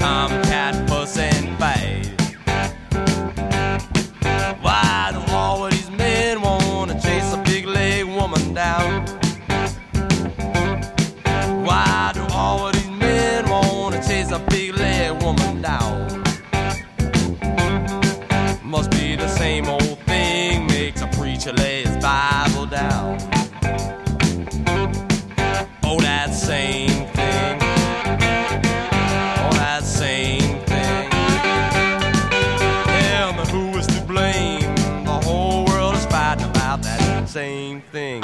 tomcat fuss and fight. Why do all of these men wanna chase a big leg woman down? Why do all of these men wanna chase a big leg woman down? Must be the same old thing, makes a preacher lay his Bible down. Oh, that same thing. Oh, that same thing. Tell me who is to blame. The whole world is fighting about that same thing.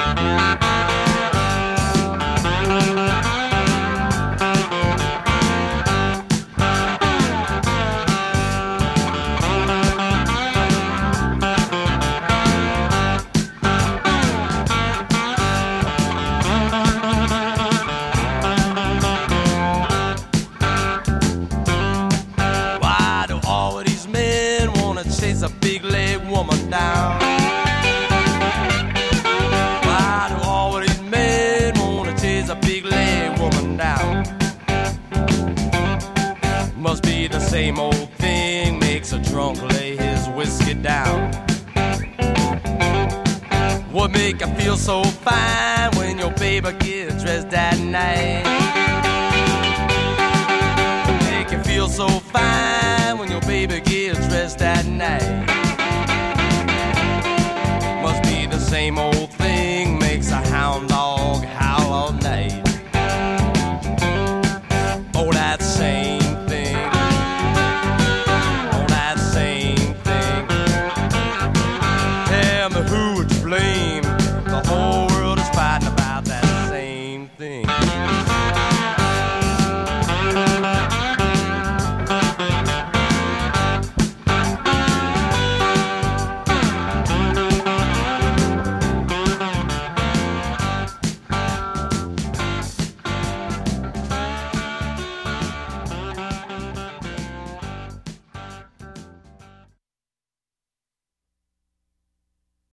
Chase a big leg woman down. Why do all of these men wanna chase a big leg woman down? Must be the same old thing, makes a drunk lay his whiskey down. What make you feel so fine when your baby gets dressed at night? Make you feel so fine when your baby gets dressed at night. Must be the same old